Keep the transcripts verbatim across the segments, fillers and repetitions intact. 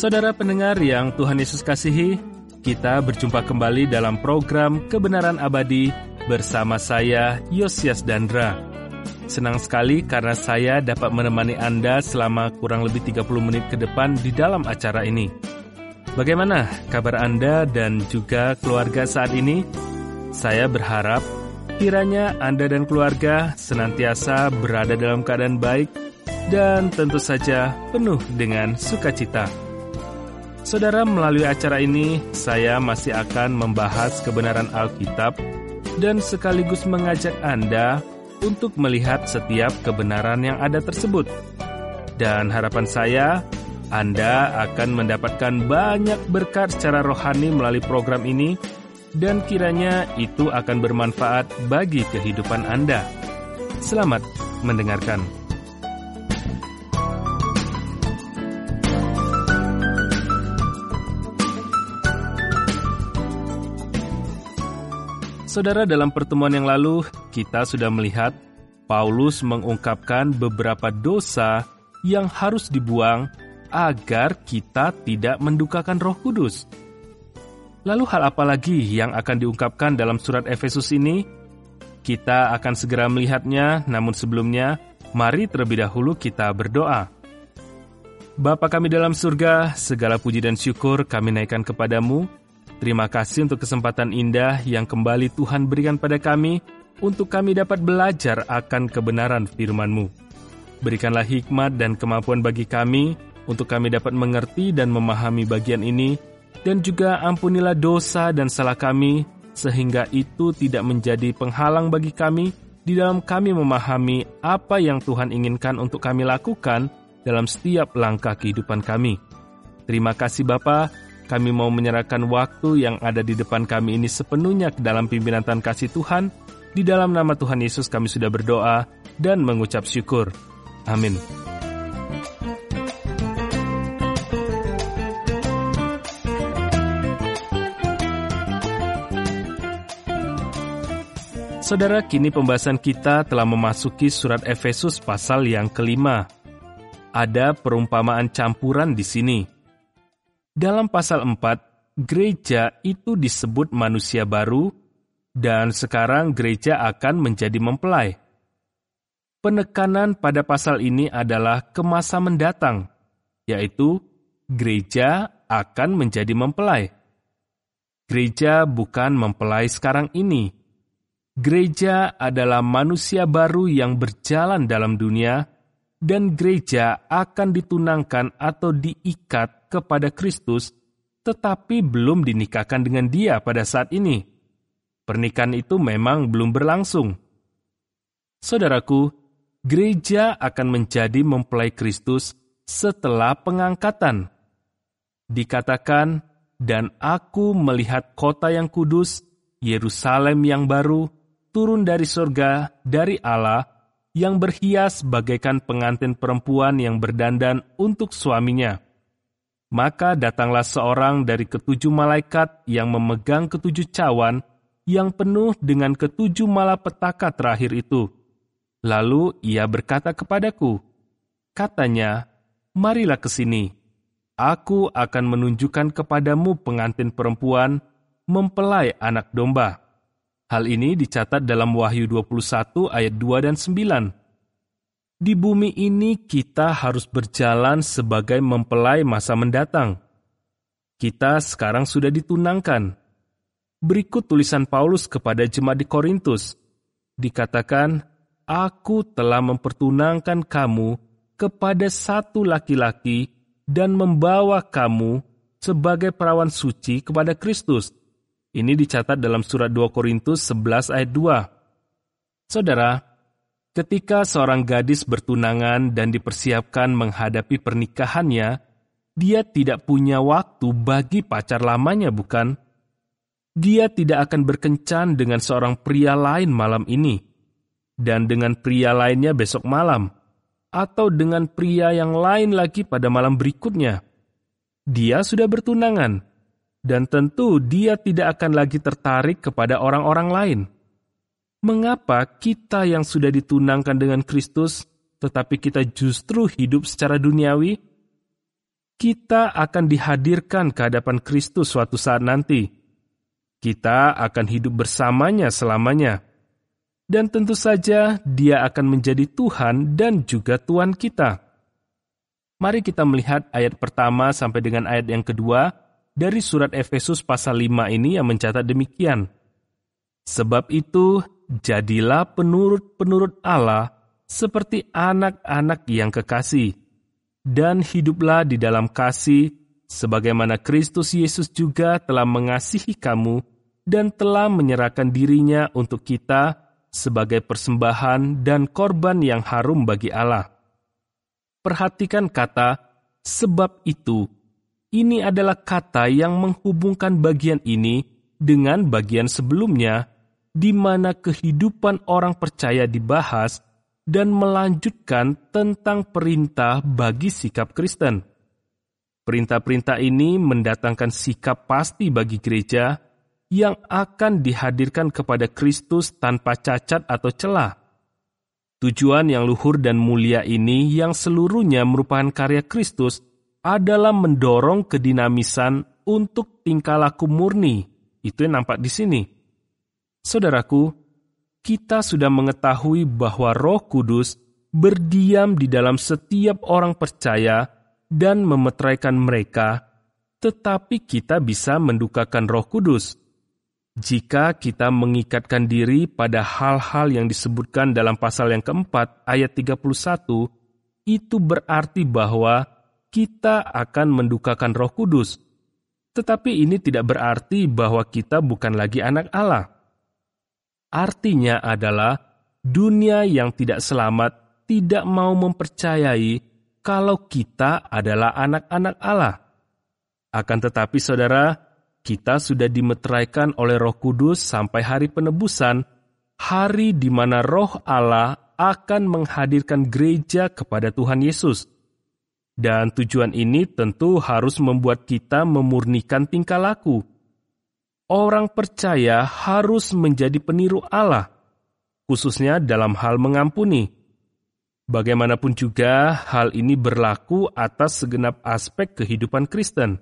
Saudara pendengar yang Tuhan Yesus kasihi, kita berjumpa kembali dalam program Kebenaran Abadi bersama saya, Yosias Dandra. Senang sekali karena saya dapat menemani Anda selama kurang lebih tiga puluh menit ke depan di dalam acara ini. Bagaimana kabar Anda dan juga keluarga saat ini? Saya berharap kiranya Anda dan keluarga senantiasa berada dalam keadaan baik dan tentu saja penuh dengan sukacita. Saudara, melalui acara ini, saya masih akan membahas kebenaran Alkitab dan sekaligus mengajak Anda untuk melihat setiap kebenaran yang ada tersebut. Dan harapan saya, Anda akan mendapatkan banyak berkat secara rohani melalui program ini, dan kiranya itu akan bermanfaat bagi kehidupan Anda. Selamat mendengarkan. Saudara, dalam pertemuan yang lalu, kita sudah melihat Paulus mengungkapkan beberapa dosa yang harus dibuang agar kita tidak mendukakan Roh Kudus. Lalu hal apa lagi yang akan diungkapkan dalam surat Efesus ini? Kita akan segera melihatnya, namun sebelumnya, mari terlebih dahulu kita berdoa. Bapa kami dalam surga, segala puji dan syukur kami naikkan kepadamu. Terima kasih untuk kesempatan indah yang kembali Tuhan berikan pada kami untuk kami dapat belajar akan kebenaran firman-Mu. Berikanlah hikmat dan kemampuan bagi kami untuk kami dapat mengerti dan memahami bagian ini, dan juga ampunilah dosa dan salah kami sehingga itu tidak menjadi penghalang bagi kami di dalam kami memahami apa yang Tuhan inginkan untuk kami lakukan dalam setiap langkah kehidupan kami. Terima kasih Bapa. Kami mau menyerahkan waktu yang ada di depan kami ini sepenuhnya ke dalam pimpinan Tuhan kasih Tuhan. Di dalam nama Tuhan Yesus kami sudah berdoa dan mengucap syukur. Amin. Saudara, kini pembahasan kita telah memasuki surat Efesus pasal yang kelima. Ada perumpamaan campuran di sini. Dalam pasal empat, gereja itu disebut manusia baru, dan sekarang gereja akan menjadi mempelai. Penekanan pada pasal ini adalah ke masa mendatang, yaitu gereja akan menjadi mempelai. Gereja bukan mempelai sekarang ini. Gereja adalah manusia baru yang berjalan dalam dunia, dan gereja akan ditunangkan atau diikat kepada Kristus, tetapi belum dinikahkan dengan Dia pada saat ini. Pernikahan itu memang belum berlangsung. Saudaraku, gereja akan menjadi mempelai Kristus setelah pengangkatan. Dikatakan, dan aku melihat kota yang kudus, Yerusalem yang baru, turun dari surga, dari Allah, yang berhias bagaikan pengantin perempuan yang berdandan untuk suaminya. Maka datanglah seorang dari ketujuh malaikat yang memegang ketujuh cawan yang penuh dengan ketujuh malapetaka terakhir itu. Lalu ia berkata kepadaku, katanya, marilah ke sini. Aku akan menunjukkan kepadamu pengantin perempuan, mempelai anak domba. Hal ini dicatat dalam Wahyu dua puluh satu ayat dua dan sembilan. Di bumi ini kita harus berjalan sebagai mempelai masa mendatang. Kita sekarang sudah ditunangkan. Berikut tulisan Paulus kepada jemaat di Korintus. Dikatakan, aku telah mempertunangkan kamu kepada satu laki-laki dan membawa kamu sebagai perawan suci kepada Kristus. Ini dicatat dalam surat dua Korintus sebelas ayat dua. Saudara, ketika seorang gadis bertunangan dan dipersiapkan menghadapi pernikahannya, dia tidak punya waktu bagi pacar lamanya, bukan? Dia tidak akan berkencan dengan seorang pria lain malam ini, dan dengan pria lainnya besok malam, atau dengan pria yang lain lagi pada malam berikutnya. Dia sudah bertunangan, dan tentu dia tidak akan lagi tertarik kepada orang-orang lain. Mengapa kita yang sudah ditunangkan dengan Kristus, tetapi kita justru hidup secara duniawi? kita akan dihadirkan ke hadapan Kristus suatu saat nanti. Kita akan hidup bersamanya selamanya. Dan tentu saja Dia akan menjadi Tuhan dan juga Tuan kita. Mari kita melihat ayat pertama sampai dengan ayat yang kedua dari surat Efesus pasal lima ini yang mencatat demikian. Sebab itu, jadilah penurut-penurut Allah seperti anak-anak yang kekasih, dan hiduplah di dalam kasih, sebagaimana Kristus Yesus juga telah mengasihi kamu dan telah menyerahkan dirinya untuk kita sebagai persembahan dan korban yang harum bagi Allah. Perhatikan kata "sebab itu". Ini adalah kata yang menghubungkan bagian ini dengan bagian sebelumnya, di mana kehidupan orang percaya dibahas dan melanjutkan tentang perintah bagi sikap Kristen. Perintah-perintah ini mendatangkan sikap pasti bagi gereja yang akan dihadirkan kepada Kristus tanpa cacat atau celah. Tujuan yang luhur dan mulia ini yang seluruhnya merupakan karya Kristus adalah mendorong kedinamisan untuk tingkah laku murni. Itu yang nampak di sini. Saudaraku, kita sudah mengetahui bahwa Roh Kudus berdiam di dalam setiap orang percaya dan memeteraikan mereka, tetapi kita bisa mendukakan Roh Kudus jika kita mengikatkan diri pada hal-hal yang disebutkan dalam pasal yang keempat ayat tiga puluh satu. Itu berarti bahwa kita akan mendukakan Roh Kudus. Tetapi ini tidak berarti bahwa kita bukan lagi anak Allah. Artinya adalah dunia yang tidak selamat tidak mau mempercayai kalau kita adalah anak-anak Allah. Akan tetapi saudara, kita sudah dimeteraikan oleh Roh Kudus sampai hari penebusan, hari di mana Roh Allah akan menghadirkan gereja kepada Tuhan Yesus. Dan tujuan ini tentu harus membuat kita memurnikan tingkah laku. Orang percaya harus menjadi peniru Allah, khususnya dalam hal mengampuni. Bagaimanapun juga, hal ini berlaku atas segenap aspek kehidupan Kristen.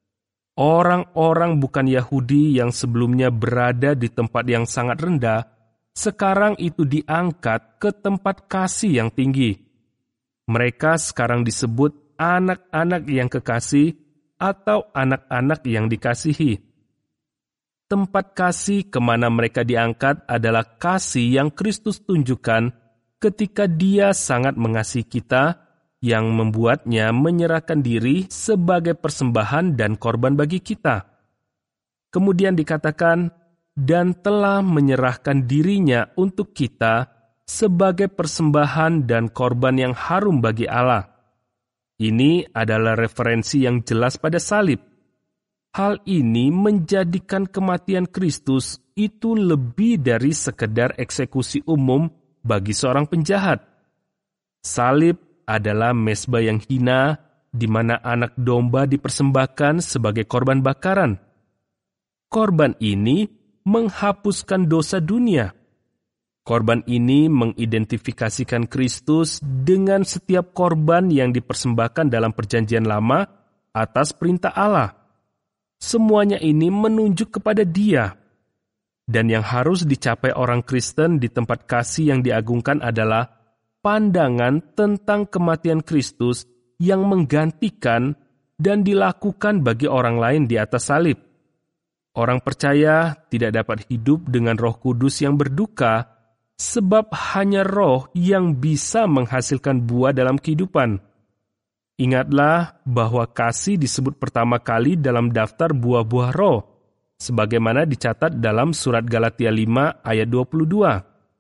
Orang-orang bukan Yahudi yang sebelumnya berada di tempat yang sangat rendah, sekarang itu diangkat ke tempat kasih yang tinggi. Mereka sekarang disebut anak-anak yang kekasih atau anak-anak yang dikasihi. Tempat kasih kemana mereka diangkat adalah kasih yang Kristus tunjukkan ketika Dia sangat mengasihi kita, yang membuatnya menyerahkan diri sebagai persembahan dan korban bagi kita. Kemudian dikatakan, dan telah menyerahkan dirinya untuk kita sebagai persembahan dan korban yang harum bagi Allah. Ini adalah referensi yang jelas pada salib. Hal ini menjadikan kematian Kristus itu lebih dari sekedar eksekusi umum bagi seorang penjahat. Salib adalah mezbah yang hina, di mana anak domba dipersembahkan sebagai korban bakaran. Korban ini menghapuskan dosa dunia. Korban ini mengidentifikasikan Kristus dengan setiap korban yang dipersembahkan dalam Perjanjian Lama atas perintah Allah. Semuanya ini menunjuk kepada Dia. Dan yang harus dicapai orang Kristen di tempat kasih yang diagungkan adalah pandangan tentang kematian Kristus yang menggantikan dan dilakukan bagi orang lain di atas salib. Orang percaya tidak dapat hidup dengan Roh Kudus yang berduka, sebab hanya Roh yang bisa menghasilkan buah dalam kehidupan. Ingatlah bahwa kasih disebut pertama kali dalam daftar buah-buah roh, sebagaimana dicatat dalam surat Galatia lima ayat dua puluh dua.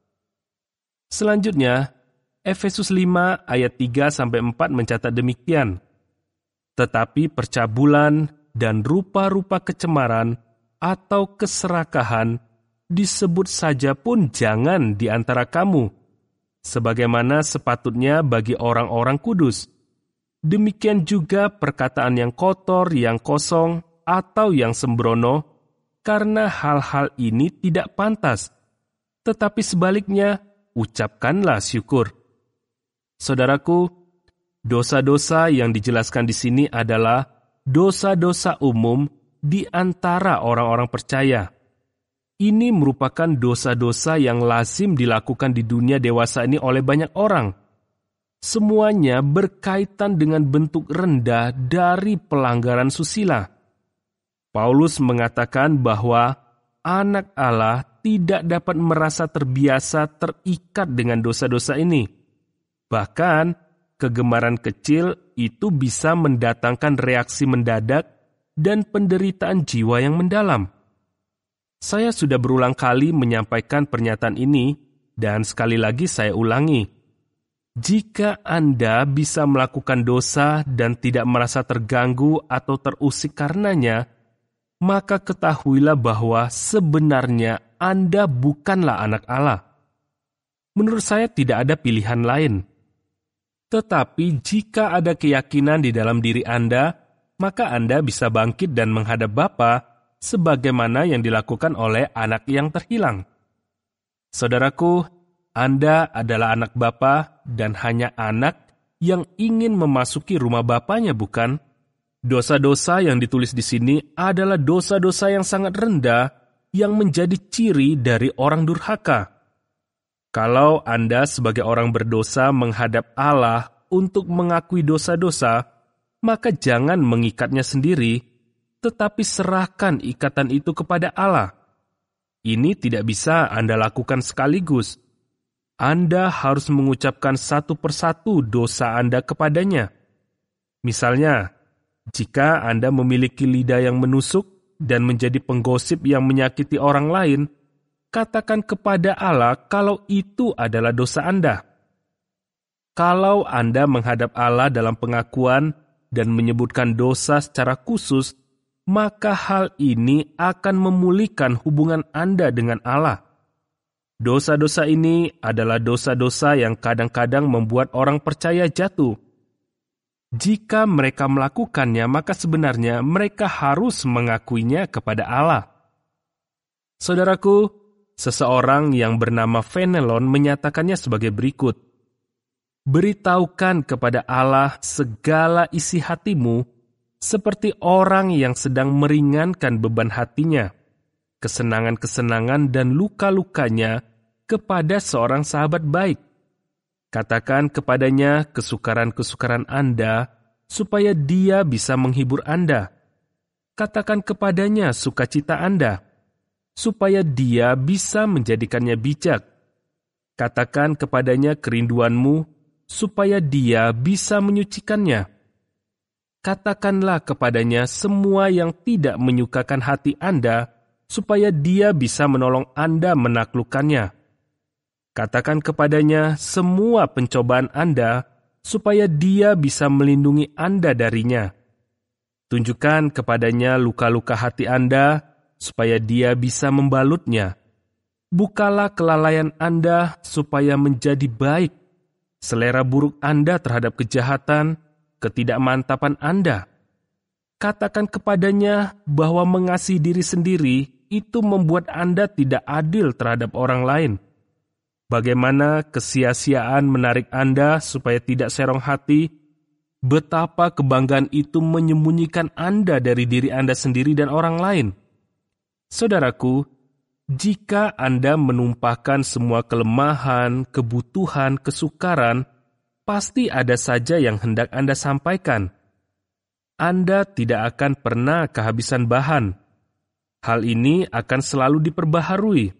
Selanjutnya, Efesus lima ayat tiga sampai empat mencatat demikian. Tetapi percabulan dan rupa-rupa kecemaran atau keserakahan disebut saja pun jangan di antara kamu, sebagaimana sepatutnya bagi orang-orang kudus. Demikian juga perkataan yang kotor, yang kosong, atau yang sembrono, karena hal-hal ini tidak pantas. Tetapi sebaliknya, ucapkanlah syukur. Saudaraku, Dosa-dosa yang dijelaskan di sini adalah dosa-dosa umum di antara orang-orang percaya. Ini merupakan dosa-dosa yang lazim dilakukan di dunia dewasa ini oleh banyak orang. Semuanya berkaitan dengan bentuk rendah dari pelanggaran susila. Paulus mengatakan bahwa anak Allah tidak dapat merasa terbiasa terikat dengan dosa-dosa ini. Bahkan, kegemaran kecil itu bisa mendatangkan reaksi mendadak dan penderitaan jiwa yang mendalam. Saya sudah berulang kali menyampaikan pernyataan ini, dan sekali lagi saya ulangi. Jika Anda bisa melakukan dosa dan tidak merasa terganggu atau terusik karenanya, maka ketahuilah bahwa sebenarnya Anda bukanlah anak Allah. Menurut saya tidak ada pilihan lain. Tetapi jika ada keyakinan di dalam diri Anda, maka Anda bisa bangkit dan menghadap Bapa sebagaimana yang dilakukan oleh anak yang terhilang. Saudaraku, Anda adalah anak Bapa dan hanya anak yang ingin memasuki rumah Bapanya, bukan? Dosa-dosa yang ditulis di sini adalah dosa-dosa yang sangat rendah yang menjadi ciri dari orang durhaka. Kalau Anda sebagai orang berdosa menghadap Allah untuk mengakui dosa-dosa, maka jangan mengikatnya sendiri, tetapi serahkan ikatan itu kepada Allah. Ini tidak bisa Anda lakukan sekaligus. Anda harus mengucapkan satu persatu dosa Anda kepadanya. Misalnya, jika Anda memiliki lidah yang menusuk dan menjadi penggosip yang menyakiti orang lain, katakan kepada Allah kalau itu adalah dosa Anda. Kalau Anda menghadap Allah dalam pengakuan dan menyebutkan dosa secara khusus, maka hal ini akan memulihkan hubungan Anda dengan Allah. Dosa-dosa ini adalah dosa-dosa yang kadang-kadang membuat orang percaya jatuh. Jika mereka melakukannya, maka sebenarnya mereka harus mengakuinya kepada Allah. Saudaraku, seseorang yang bernama Fenelon menyatakannya sebagai berikut. Beritahukan kepada Allah segala isi hatimu, seperti orang yang sedang meringankan beban hatinya, kesenangan-kesenangan dan luka-lukanya kepada seorang sahabat baik. Katakan kepadanya kesukaran-kesukaran Anda, supaya dia bisa menghibur Anda. Katakan kepadanya sukacita Anda, supaya dia bisa menjadikannya bijak. Katakan kepadanya kerinduanmu, supaya dia bisa menyucikannya. Katakanlah kepadanya semua yang tidak menyukakan hati Anda, supaya dia bisa menolong Anda menaklukkannya. Katakan kepadanya semua pencobaan Anda, supaya dia bisa melindungi Anda darinya. Tunjukkan kepadanya luka-luka hati Anda, supaya dia bisa membalutnya. Bukalah kelalaian Anda, supaya menjadi baik. Selera buruk Anda terhadap kejahatan, ketidakmantapan Anda. Katakan kepadanya bahwa mengasihi diri sendiri itu membuat Anda tidak adil terhadap orang lain. Bagaimana kesia-siaan menarik Anda supaya tidak serong hati, betapa kebanggaan itu menyembunyikan Anda dari diri Anda sendiri dan orang lain. Saudaraku, jika Anda menumpahkan semua kelemahan, kebutuhan, kesukaran, pasti ada saja yang hendak Anda sampaikan. Anda tidak akan pernah kehabisan bahan. Hal ini akan selalu diperbaharui.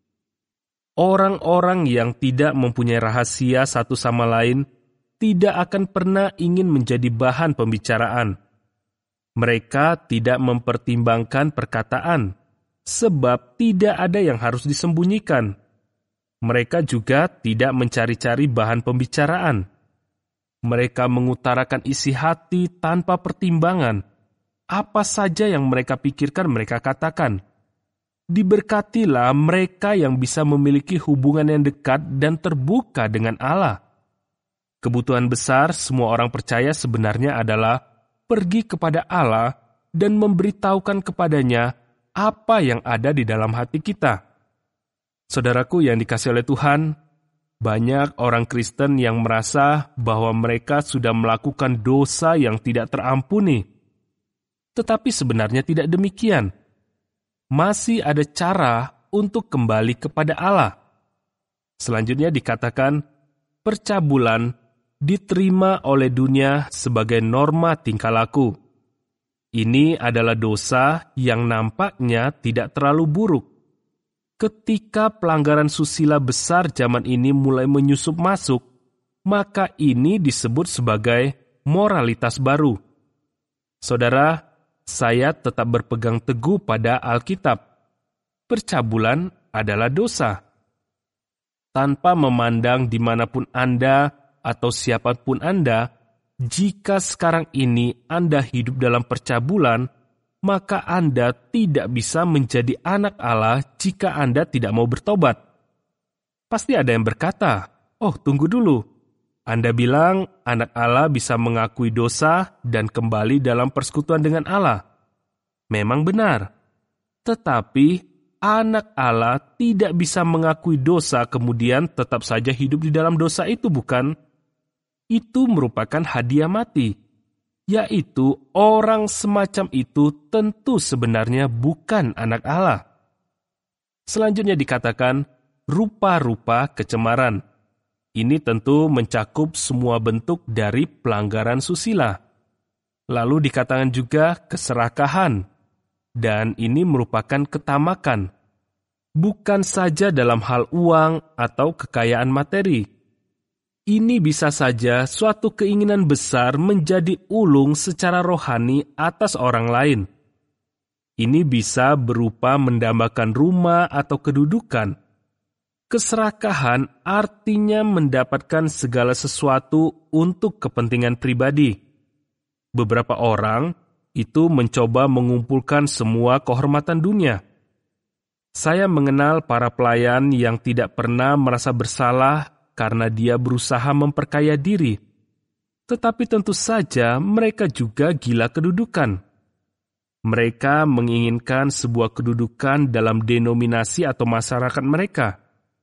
Orang-orang yang tidak mempunyai rahasia satu sama lain tidak akan pernah ingin menjadi bahan pembicaraan. Mereka tidak mempertimbangkan perkataan, sebab tidak ada yang harus disembunyikan. Mereka juga tidak mencari-cari bahan pembicaraan. Mereka mengutarakan isi hati tanpa pertimbangan. Apa saja yang mereka pikirkan mereka katakan. Diberkatilah mereka yang bisa memiliki hubungan yang dekat dan terbuka dengan Allah. Kebutuhan besar semua orang percaya sebenarnya adalah pergi kepada Allah dan memberitahukan kepadanya apa yang ada di dalam hati kita. Saudaraku yang dikasihi oleh Tuhan, Banyak orang Kristen yang merasa bahwa mereka sudah melakukan dosa yang tidak terampuni. Tetapi sebenarnya tidak demikian. Masih ada cara untuk kembali kepada Allah. Selanjutnya dikatakan, percabulan diterima oleh dunia sebagai norma tingkah laku. Ini adalah dosa yang nampaknya tidak terlalu buruk. Ketika pelanggaran susila besar zaman ini mulai menyusup masuk, maka ini disebut sebagai moralitas baru. Saudara, saya tetap berpegang teguh pada Alkitab. Percabulan adalah dosa. Tanpa memandang dimanapun Anda atau siapapun Anda, jika sekarang ini Anda hidup dalam percabulan, maka Anda tidak bisa menjadi anak Allah jika Anda tidak mau bertobat. Pasti ada yang berkata, oh tunggu dulu, Anda bilang anak Allah bisa mengakui dosa dan kembali dalam persekutuan dengan Allah. Memang benar, tetapi anak Allah tidak bisa mengakui dosa kemudian tetap saja hidup di dalam dosa itu, bukan? Itu merupakan hadiah mati. Yaitu orang semacam itu tentu sebenarnya bukan anak Allah. Selanjutnya dikatakan rupa-rupa kecemaran. Ini tentu mencakup semua bentuk dari pelanggaran susila. Lalu dikatakan juga keserakahan. Dan ini merupakan ketamakan. Bukan saja dalam hal uang atau kekayaan materi. Ini bisa saja suatu keinginan besar menjadi ulung secara rohani atas orang lain. Ini bisa berupa mendambakan rumah atau kedudukan. Keserakahan artinya mendapatkan segala sesuatu untuk kepentingan pribadi. Beberapa orang itu mencoba mengumpulkan semua kehormatan dunia. Saya mengenal para pelayan yang tidak pernah merasa bersalah karena dia berusaha memperkaya diri. Tetapi tentu saja mereka juga gila kedudukan. Mereka menginginkan sebuah kedudukan dalam denominasi atau masyarakat mereka.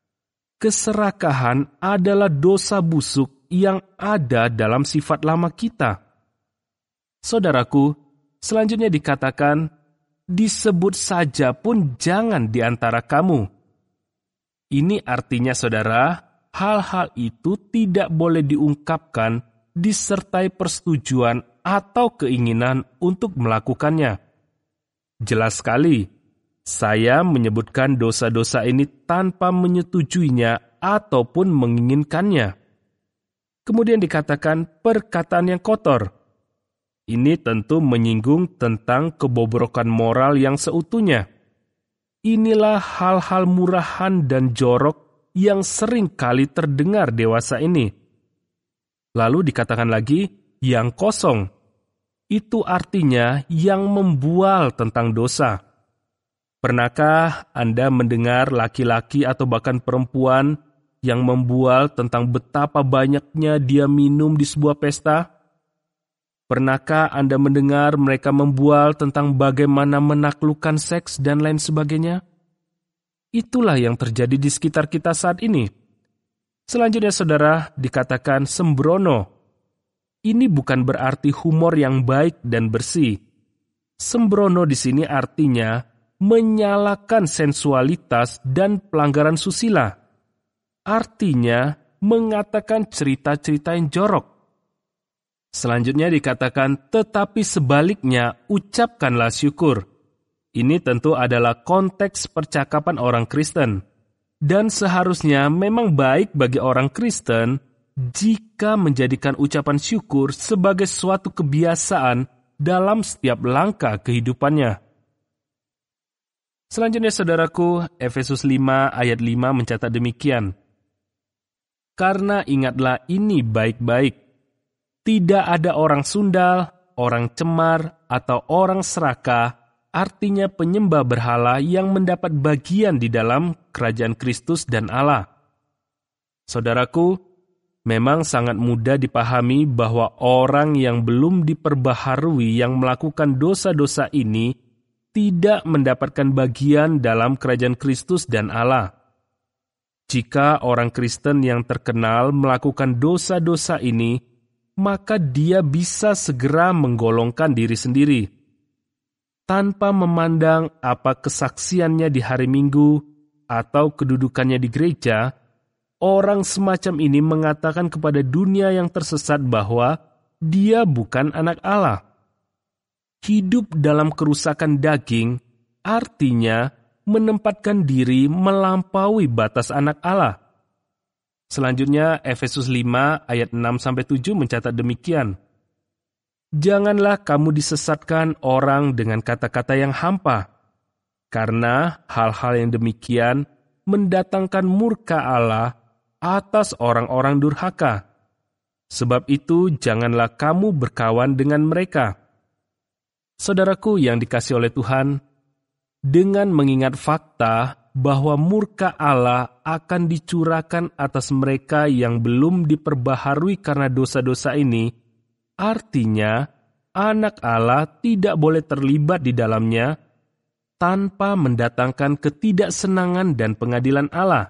Keserakahan adalah dosa busuk yang ada dalam sifat lama kita. Saudaraku, selanjutnya dikatakan, disebut saja pun jangan di antara kamu. Ini artinya, saudara, hal-hal itu tidak boleh diungkapkan disertai persetujuan atau keinginan untuk melakukannya. Jelas sekali, saya menyebutkan dosa-dosa ini tanpa menyetujuinya ataupun menginginkannya. Kemudian dikatakan perkataan yang kotor. Ini tentu menyinggung tentang kebobrokan moral yang seutuhnya. Inilah hal-hal murahan dan jorok yang sering kali terdengar dewasa ini. Lalu dikatakan lagi, yang kosong. Itu artinya yang membual tentang dosa. Pernahkah Anda mendengar laki-laki atau bahkan perempuan yang membual tentang betapa banyaknya dia minum di sebuah pesta? Pernahkah Anda mendengar mereka membual tentang bagaimana menaklukkan seks dan lain sebagainya? Itulah yang terjadi di sekitar kita saat ini. Selanjutnya, saudara, dikatakan sembrono. Ini bukan berarti humor yang baik dan bersih. Sembrono di sini artinya menyalakan sensualitas dan pelanggaran susila. Artinya mengatakan cerita-cerita yang jorok. Selanjutnya dikatakan, tetapi sebaliknya ucapkanlah syukur. Ini tentu adalah konteks percakapan orang Kristen. Dan seharusnya memang baik bagi orang Kristen jika menjadikan ucapan syukur sebagai suatu kebiasaan dalam setiap langkah kehidupannya. Selanjutnya, saudaraku, Efesus lima ayat lima mencatat demikian. Karena ingatlah ini baik-baik. Tidak ada orang sundal, orang cemar, atau orang serakah, artinya penyembah berhala yang mendapat bagian di dalam kerajaan Kristus dan Allah. Saudaraku, memang sangat mudah dipahami bahwa orang yang belum diperbaharui yang melakukan dosa-dosa ini tidak mendapatkan bagian dalam kerajaan Kristus dan Allah. Jika orang Kristen yang terkenal melakukan dosa-dosa ini, maka dia bisa segera menggolongkan diri sendiri. Tanpa memandang apa kesaksiannya di hari Minggu atau kedudukannya di gereja, orang semacam ini mengatakan kepada dunia yang tersesat bahwa dia bukan anak Allah. Hidup dalam kerusakan daging artinya menempatkan diri melampaui batas anak Allah. Selanjutnya, Efesus lima ayat enam sampai tujuh mencatat demikian. Janganlah kamu disesatkan orang dengan kata-kata yang hampa, karena hal-hal yang demikian mendatangkan murka Allah atas orang-orang durhaka. Sebab itu, janganlah kamu berkawan dengan mereka. Saudaraku yang dikasihi oleh Tuhan, dengan mengingat fakta bahwa murka Allah akan dicurahkan atas mereka yang belum diperbaharui karena dosa-dosa ini, artinya anak Allah tidak boleh terlibat di dalamnya tanpa mendatangkan ketidaksenangan dan pengadilan Allah.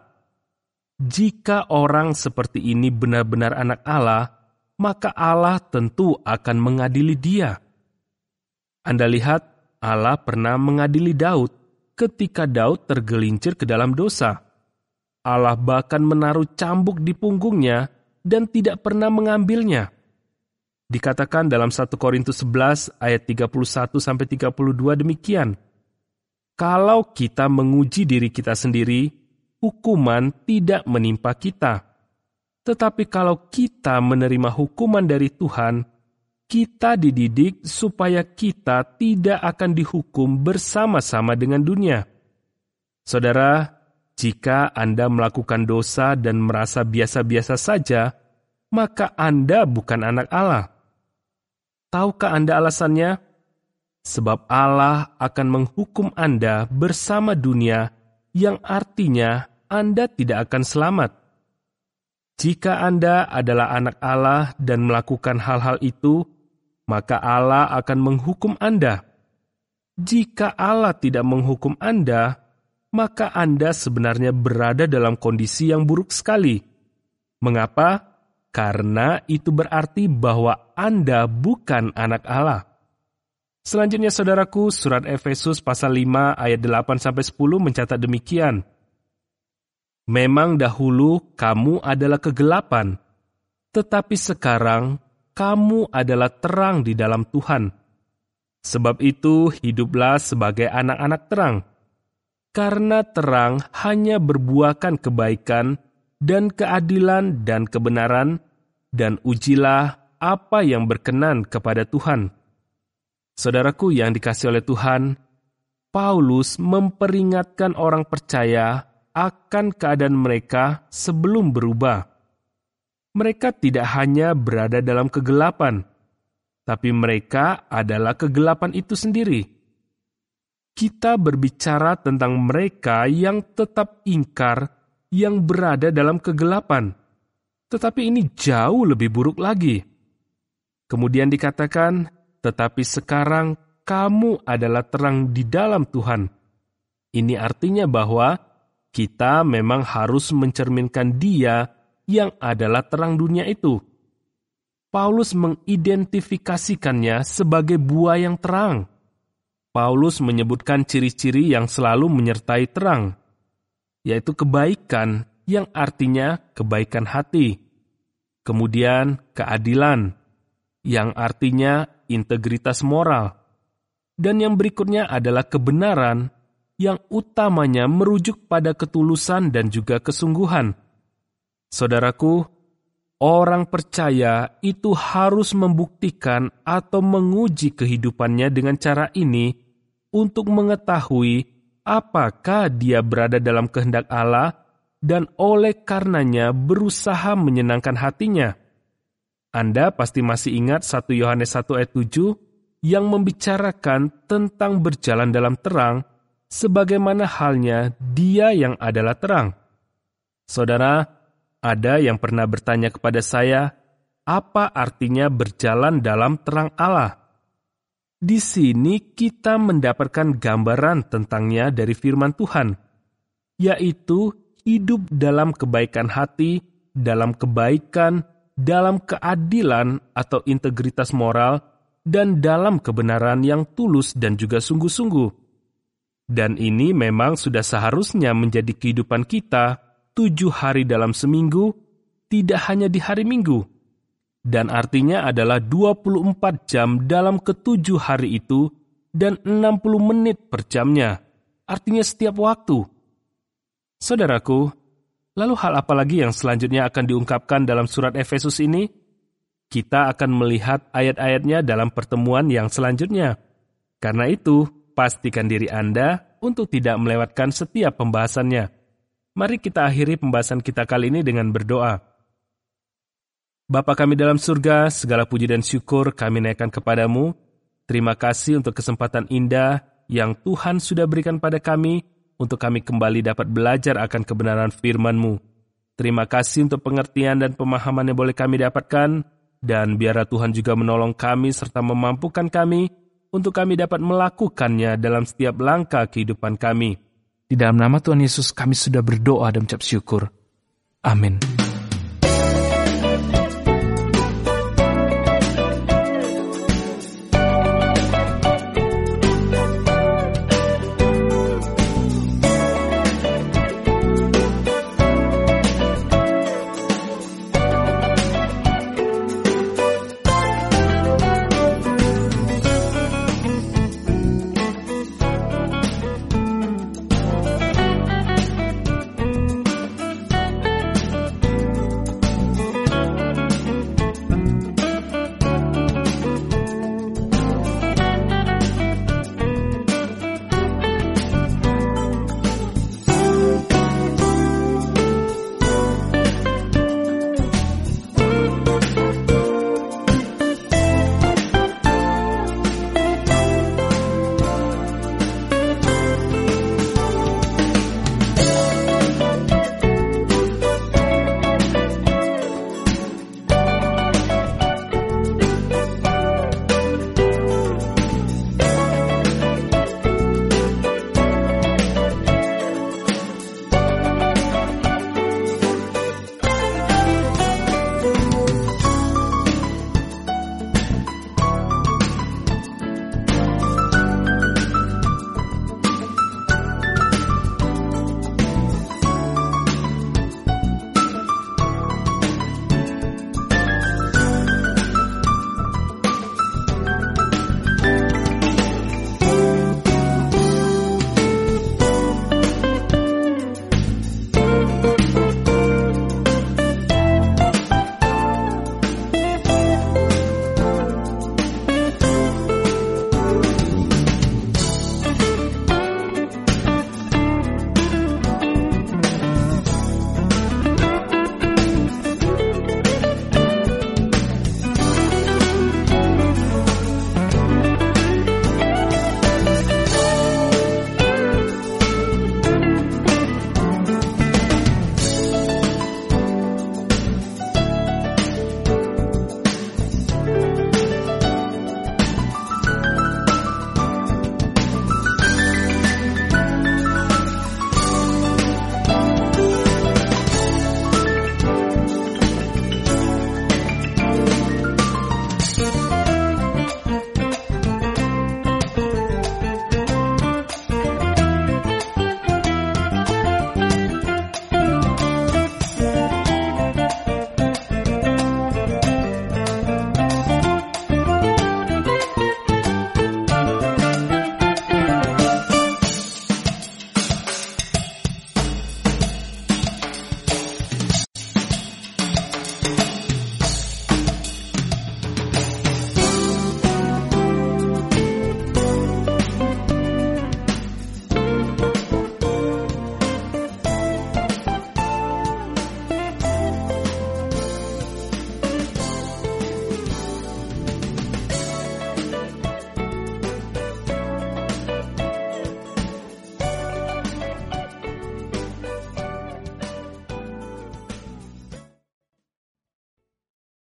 Jika orang seperti ini benar-benar anak Allah, maka Allah tentu akan mengadili dia. Anda lihat, Allah pernah mengadili Daud ketika Daud tergelincir ke dalam dosa. Allah bahkan menaruh cambuk di punggungnya dan tidak pernah mengambilnya. Dikatakan dalam satu Korintus sebelas ayat tiga puluh satu sampai tiga puluh dua demikian. Kalau kita menguji diri kita sendiri, hukuman tidak menimpa kita. Tetapi kalau kita menerima hukuman dari Tuhan, kita dididik supaya kita tidak akan dihukum bersama-sama dengan dunia. Saudara, jika Anda melakukan dosa dan merasa biasa-biasa saja, maka Anda bukan anak Allah. Tahukah Anda alasannya? Sebab Allah akan menghukum Anda bersama dunia, yang artinya Anda tidak akan selamat. Jika Anda adalah anak Allah dan melakukan hal-hal itu, maka Allah akan menghukum Anda. Jika Allah tidak menghukum Anda, maka Anda sebenarnya berada dalam kondisi yang buruk sekali. Mengapa? Karena itu berarti bahwa Anda bukan anak Allah. Selanjutnya, saudaraku, surat Efesus pasal lima ayat delapan sampai sepuluh mencatat demikian. Memang dahulu kamu adalah kegelapan, tetapi sekarang kamu adalah terang di dalam Tuhan. Sebab itu, hiduplah sebagai anak-anak terang. Karena terang hanya berbuahkan kebaikan dan keadilan dan kebenaran, dan ujilah apa yang berkenan kepada Tuhan. Saudaraku yang dikasihi oleh Tuhan, Paulus memperingatkan orang percaya akan keadaan mereka sebelum berubah. Mereka tidak hanya berada dalam kegelapan, tapi mereka adalah kegelapan itu sendiri. Kita berbicara tentang mereka yang tetap ingkar, yang berada dalam kegelapan. Tetapi ini jauh lebih buruk lagi. Kemudian dikatakan, tetapi sekarang kamu adalah terang di dalam Tuhan. Ini artinya bahwa kita memang harus mencerminkan Dia yang adalah terang dunia itu. Paulus mengidentifikasikannya sebagai buah yang terang. Paulus menyebutkan ciri-ciri yang selalu menyertai terang, yaitu kebaikan yang artinya kebaikan hati. Kemudian keadilan, yang artinya integritas moral. Dan yang berikutnya adalah kebenaran, yang utamanya merujuk pada ketulusan dan juga kesungguhan. Saudaraku, orang percaya itu harus membuktikan atau menguji kehidupannya dengan cara ini untuk mengetahui apakah dia berada dalam kehendak Allah dan oleh karenanya berusaha menyenangkan hatinya. Anda pasti masih ingat satu Yohanes satu ayat tujuh yang membicarakan tentang berjalan dalam terang sebagaimana halnya Dia yang adalah terang. Saudara, ada yang pernah bertanya kepada saya, apa artinya berjalan dalam terang Allah? Di sini kita mendapatkan gambaran tentangnya dari firman Tuhan, yaitu hidup dalam kebaikan hati, dalam kebaikan, dalam keadilan atau integritas moral, dan dalam kebenaran yang tulus dan juga sungguh-sungguh. Dan ini memang sudah seharusnya menjadi kehidupan kita tujuh hari dalam seminggu, tidak hanya di hari Minggu. Dan artinya adalah dua puluh empat jam dalam ketujuh hari itu dan enam puluh menit per jamnya. Artinya setiap waktu. Saudaraku, lalu hal apa lagi yang selanjutnya akan diungkapkan dalam surat Efesus ini? Kita akan melihat ayat-ayatnya dalam pertemuan yang selanjutnya. Karena itu, pastikan diri Anda untuk tidak melewatkan setiap pembahasannya. Mari kita akhiri pembahasan kita kali ini dengan berdoa. Bapa kami dalam surga, segala puji dan syukur kami naikkan kepadamu. Terima kasih untuk kesempatan indah yang Tuhan sudah berikan pada kami untuk kami kembali dapat belajar akan kebenaran firman-Mu. Terima kasih untuk pengertian dan pemahaman yang boleh kami dapatkan, dan biarlah Tuhan juga menolong kami serta memampukan kami untuk kami dapat melakukannya dalam setiap langkah kehidupan kami. Di dalam nama Tuhan Yesus kami sudah berdoa dan ucap syukur. Amin.